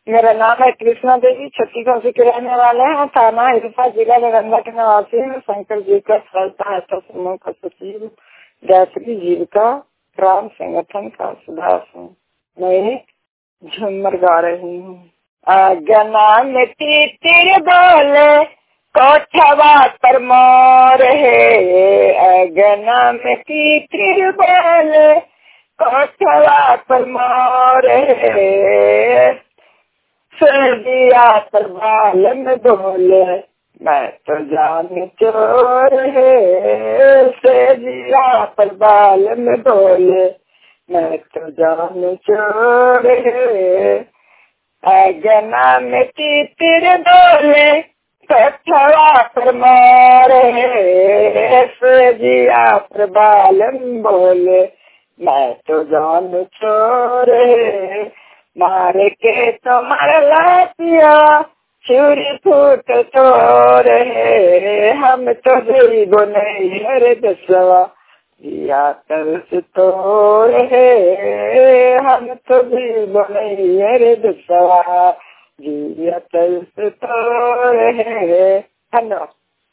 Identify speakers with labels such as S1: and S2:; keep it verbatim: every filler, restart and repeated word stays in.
S1: मेरा नाम है कृष्णा देवी, छत्तीसगढ़ के रहने वाले हैं। थाना हिरपा, जिला नालंदा के निवासी है। शंकर जी का सहायता समूह का सचिव, गायत्री जीविका ग्राम संगठन का सदस्य हूँ। मैं झूमर गा रही हूँ। अगना में तीतिर बोले कोठवा पर मोर है, अगना में तीतिर बोले कोठवा पर मोर है, सर्दिया पर बाल में बोले मैं तो जान चोर है, सर्दिया पर बाल में बोले मैं तो जान चोर है। अगना में तीतिर बोले कोठवा पर मोर है, सर्दिया पर बाल में बोले मैं तो जान चोर है। मारे के तो मरला पिया छुरी फूट तोर है, हम तो गरीब नहीं हरे दसवा या तरस तोर है, हम तो गरीब नहीं हरे दसवा जिया तरस तोर है। धन्यवाद।